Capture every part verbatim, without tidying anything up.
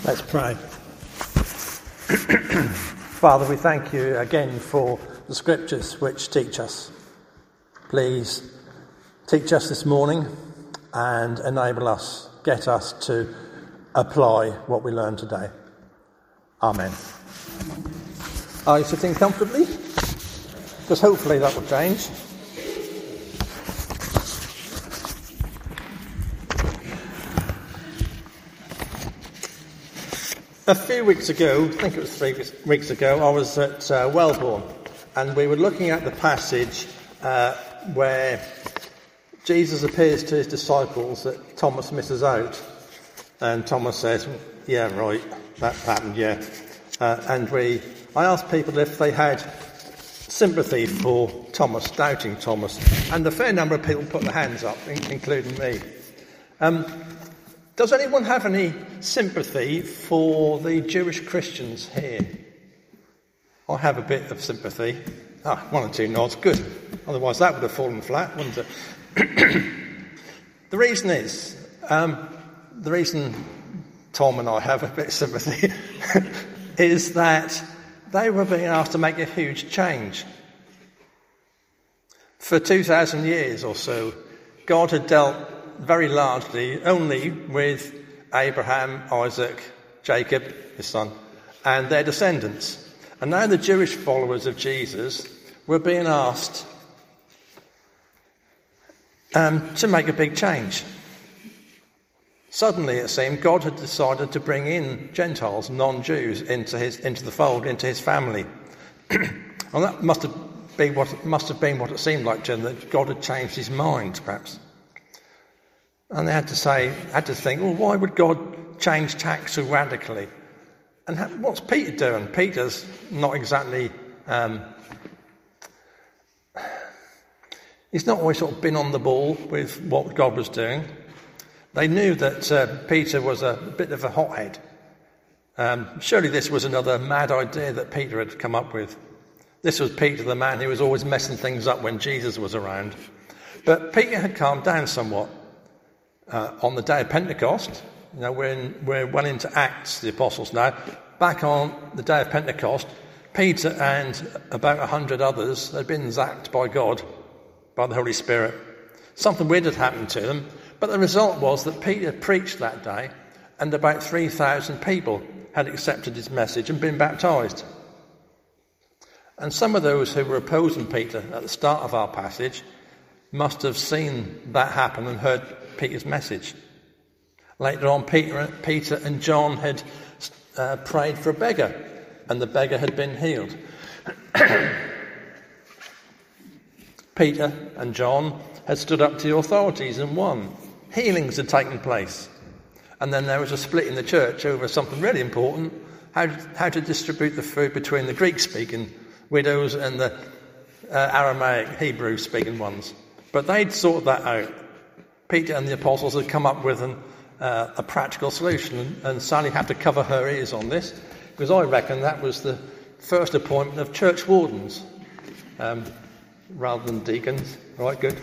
Let's pray. Father, we thank you again for the scriptures which teach us. Please teach us this morning and enable us, get us to apply what we learn today. Amen. Are you sitting comfortably? Because hopefully that will change. A few weeks ago, I think it was three weeks ago, I was at uh, Wellbourne, and we were looking at the passage uh, where Jesus appears to his disciples that Thomas misses out. And Thomas says, yeah, right, that happened, yeah. Uh, and we, I asked people if they had sympathy for Thomas, doubting Thomas, and a fair number of people put their hands up, including me. Um, Does anyone have any sympathy for the Jewish Christians here? I have a bit of sympathy. Ah, one or two nods, good. Otherwise that would have fallen flat, wouldn't it? The reason is, um, the reason Tom and I have a bit of sympathy is that they were being asked to make a huge change. For two thousand years or so, God had dealt very largely only with Abraham, Isaac, Jacob, his son, and their descendants. And now the Jewish followers of Jesus were being asked um, to make a big change. Suddenly, it seemed, God had decided to bring in Gentiles, non-Jews, into his into the fold, into his family. And that must have been what must have been what it seemed like to them, that God had changed his mind, perhaps. And they had to say, had to think, well, why would God change tack so radically? And what's Peter doing? Peter's not exactly, um, he's not always sort of been on the ball with what God was doing. They knew that uh, Peter was a bit of a hothead. Um, surely this was another mad idea that Peter had come up with. This was Peter, the man who was always messing things up when Jesus was around. But Peter had calmed down somewhat. Uh, on the day of Pentecost, you know, we're, in, we're well into Acts, the Apostles now. Back on the day of Pentecost, Peter and about a hundred others had been zapped by God, by the Holy Spirit. Something weird had happened to them, but the result was that Peter preached that day, and about three thousand people had accepted his message and been baptised. And some of those who were opposing Peter at the start of our passage must have seen that happen and heard Peter's message. Later on, Peter, Peter and John had uh, prayed for a beggar, and the beggar had been healed. Peter and John had stood up to the authorities and won. Healings had taken place. And then there was a split in the church over something really important, how, how to distribute the food between the Greek-speaking widows and the uh, Aramaic, Hebrew-speaking ones. But they'd sorted that out. Peter and the apostles had come up with an, uh, a practical solution, and, and Sally had to cover her ears on this, because I reckon that was the first appointment of church wardens, um, rather than deacons. Right, good.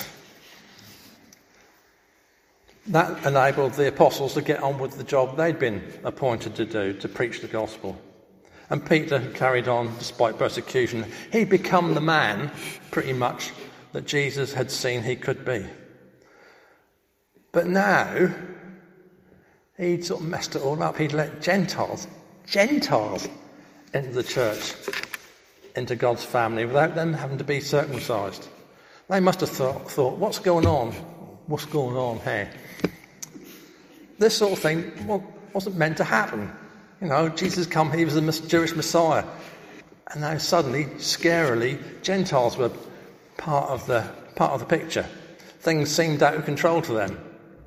That enabled the apostles to get on with the job they'd been appointed to do, to preach the gospel. And Peter had carried on despite persecution. He'd become the man, pretty much, that Jesus had seen he could be. But now, he'd sort of messed it all up. He'd let Gentiles, Gentiles, into the church, into God's family, without them having to be circumcised. They must have thought, thought what's going on? What's going on here? This sort of thing wasn't meant to happen. You know, Jesus come, he was the Jewish Messiah. And now suddenly, scarily, Gentiles were part of the part of the picture. Things seemed out of control to them.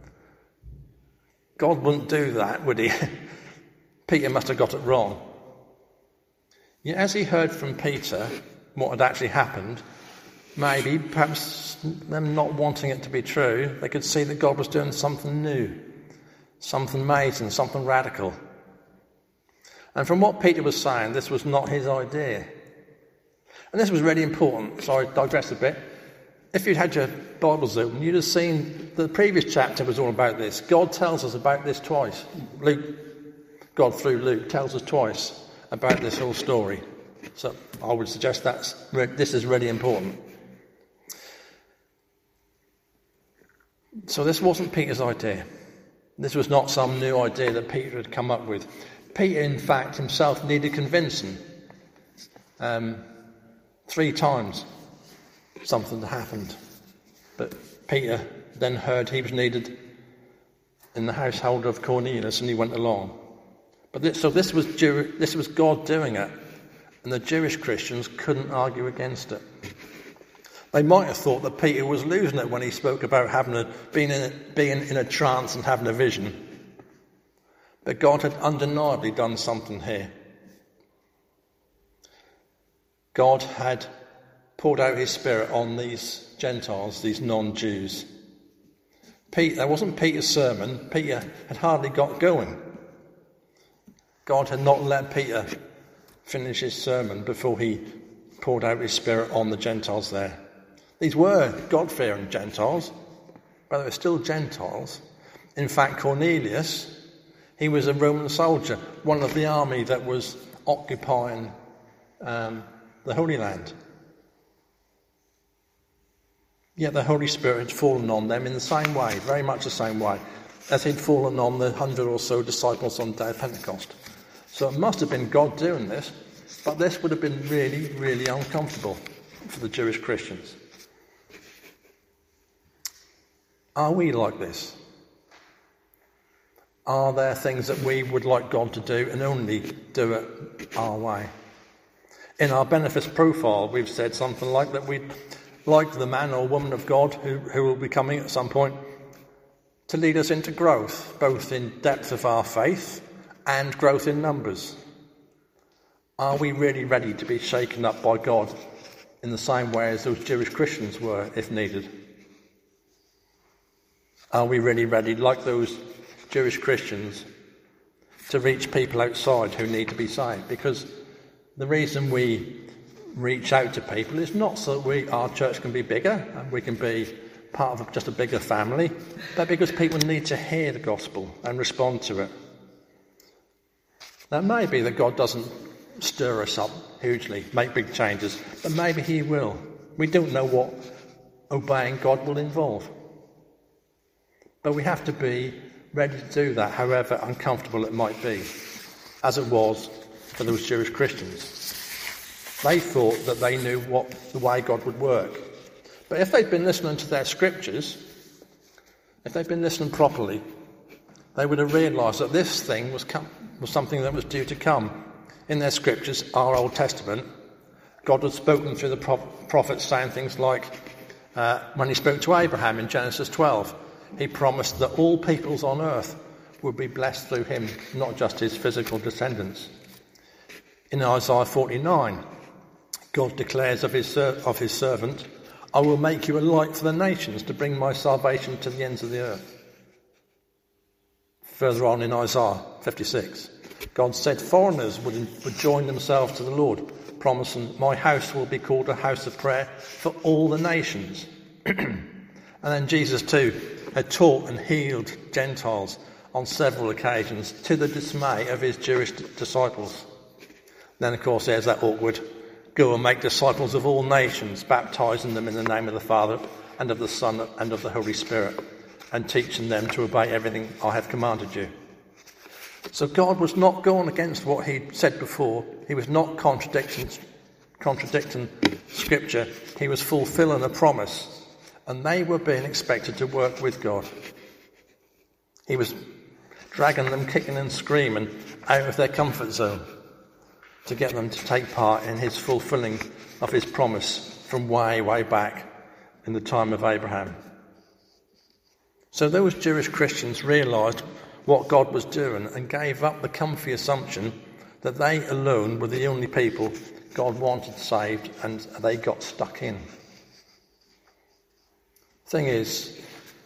God wouldn't do that, would he? Peter must have got it wrong. Yet as he heard from Peter what had actually happened, maybe, perhaps them not wanting it to be true, they could see that God was doing something new, something amazing, something radical. And from what Peter was saying, this was not his idea. And this was really important, so I digress a bit. If you'd had your Bibles open, you'd have seen the previous chapter was all about this. God tells us about this twice. Luke God through Luke tells us twice about this whole story. So I would suggest that's this is really important. So this wasn't Peter's idea. This was not some new idea that Peter had come up with. Peter, in fact, himself needed convincing. Um, three times something had happened. But Peter then heard he was needed in the household of Cornelius, and he went along. But this, so this was Jew, this was God doing it, and the Jewish Christians couldn't argue against it. They might have thought that Peter was losing it when he spoke about having a, being, in a, being in a trance and having a vision. But God had undeniably done something here. God had poured out his Spirit on these Gentiles, these non-Jews. Peter, that wasn't Peter's sermon. Peter had hardly got going. God had not let Peter finish his sermon before he poured out his Spirit on the Gentiles there. These were God-fearing Gentiles, but they were still Gentiles. In fact, Cornelius, he was a Roman soldier, one of the army that was occupying um, the Holy Land. Yet the Holy Spirit had fallen on them in the same way, very much the same way, as he'd fallen on the hundred or so disciples on the day of Pentecost. So it must have been God doing this, but this would have been really, really uncomfortable for the Jewish Christians. Are we like this? Are there things that we would like God to do and only do it our way? In our benefits profile, we've said something like that we'd like the man or woman of God who, who will be coming at some point to lead us into growth, both in depth of our faith and growth in numbers. Are we really ready to be shaken up by God in the same way as those Jewish Christians were, if needed? Are we really ready, like those Jewish Christians, to reach people outside who need to be saved? Because the reason we reach out to people is not so that we, our church can be bigger and we can be part of just a bigger family, but because people need to hear the gospel and respond to it. Now, it may be that God doesn't stir us up hugely, make big changes, but maybe he will. We don't know what obeying God will involve. But we have to be ready to do that, however uncomfortable it might be, as it was for those Jewish Christians. They thought that they knew what the way God would work. But if they'd been listening to their scriptures, if they'd been listening properly, they would have realised that this thing was, come, was something that was due to come. In their scriptures, our Old Testament, God had spoken through the prophets, saying things like, uh, when he spoke to Abraham in Genesis twelve, he promised that all peoples on earth would be blessed through him, not just his physical descendants. In Isaiah forty-nine, God declares of his, of his servant, I will make you a light for the nations to bring my salvation to the ends of the earth. Further on in Isaiah fifty-six, God said foreigners would, would join themselves to the Lord, promising, my house will be called a house of prayer for all the nations. And then Jesus too had taught and healed Gentiles on several occasions to the dismay of his Jewish disciples. Then, of course, there's that awkward, go and make disciples of all nations, baptizing them in the name of the Father and of the Son and of the Holy Spirit, and teaching them to obey everything I have commanded you. So God was not going against what he'd said before. He was not contradicting, contradicting Scripture. He was fulfilling a promise. And they were being expected to work with God. He was dragging them kicking and screaming out of their comfort zone to get them to take part in his fulfilling of his promise from way, way back in the time of Abraham. So those Jewish Christians realised what God was doing and gave up the comfy assumption that they alone were the only people God wanted saved, and they got stuck in. Thing is,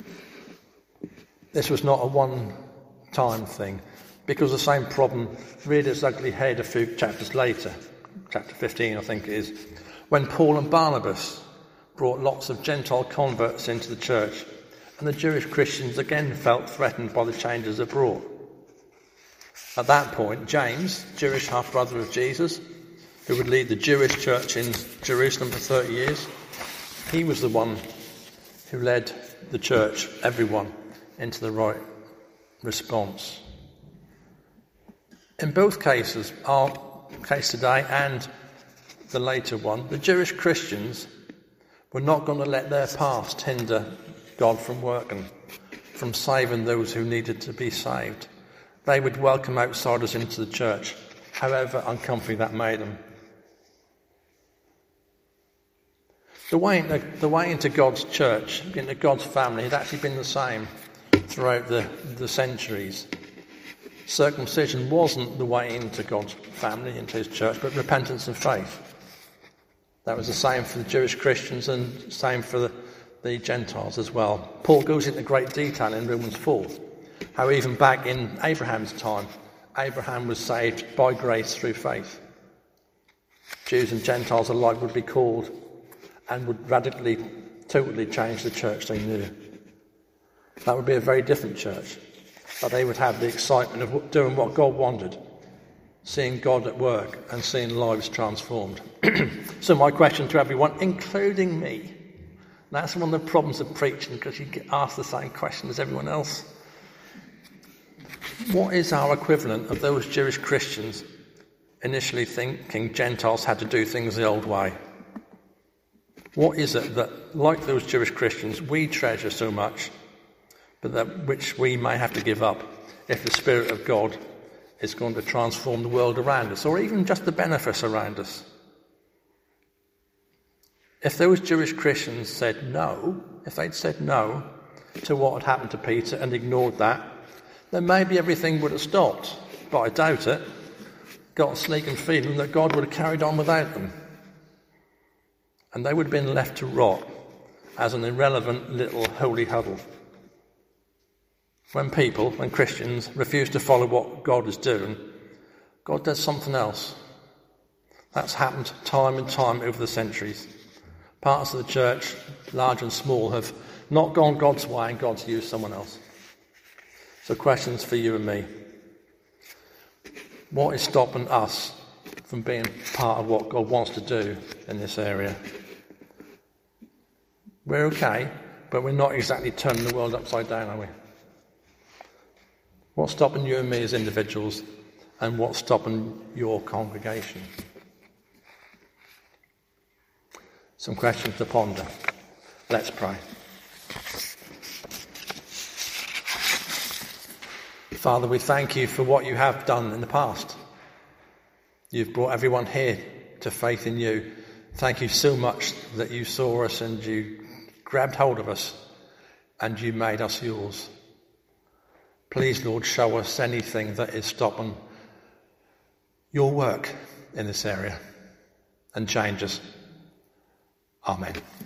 this was not a one-time thing, because the same problem reared its ugly head a few chapters later, chapter fifteen I think it is, when Paul and Barnabas brought lots of Gentile converts into the church, and the Jewish Christians again felt threatened by the changes they brought. At that point, James, Jewish half-brother of Jesus, who would lead the Jewish church in Jerusalem for thirty years, he was the one who led the church, everyone, into the right response. In both cases, our case today and the later one, the Jewish Christians were not going to let their past hinder God from working, from saving those who needed to be saved. They would welcome outsiders into the church, however uncomfy that made them. The way into, the way into God's church, into God's family, had actually been the same throughout the, the centuries. Circumcision wasn't the way into God's family, into his church, but repentance and faith. That was the same for the Jewish Christians and same for the, the Gentiles as well. Paul goes into great detail in Romans four, how even back in Abraham's time, Abraham was saved by grace through faith. Jews and Gentiles alike would be called and would radically, totally change the church they knew. That would be a very different church, but they would have the excitement of doing what God wanted, seeing God at work and seeing lives transformed. So my question to everyone, including me, that's one of the problems of preaching, because you get asked the same question as everyone else. What is our equivalent of those Jewish Christians initially thinking Gentiles had to do things the old way? What is it that, like those Jewish Christians, we treasure so much, but that which we may have to give up if the Spirit of God is going to transform the world around us, or even just the benefits around us? If those Jewish Christians said no, if they'd said no to what had happened to Peter and ignored that, then maybe everything would have stopped. But I doubt it. Got a sneaking feeling that God would have carried on without them. And they would have been left to rot as an irrelevant little holy huddle. When people, when Christians, refuse to follow what God is doing, God does something else. That's happened time and time over the centuries. Parts of the church, large and small, have not gone God's way and God's used someone else. So questions for you and me. What is stopping us from being part of what God wants to do in this area? We're okay, but we're not exactly turning the world upside down, are we? What's stopping you and me as individuals, and what's stopping your congregation? Some questions to ponder. Let's pray. Father, we thank you for what you have done in the past. You've brought everyone here to faith in you. Thank you so much that you saw us and you grabbed hold of us and you made us yours. Please, Lord, show us anything that is stopping your work in this area and change us. Amen.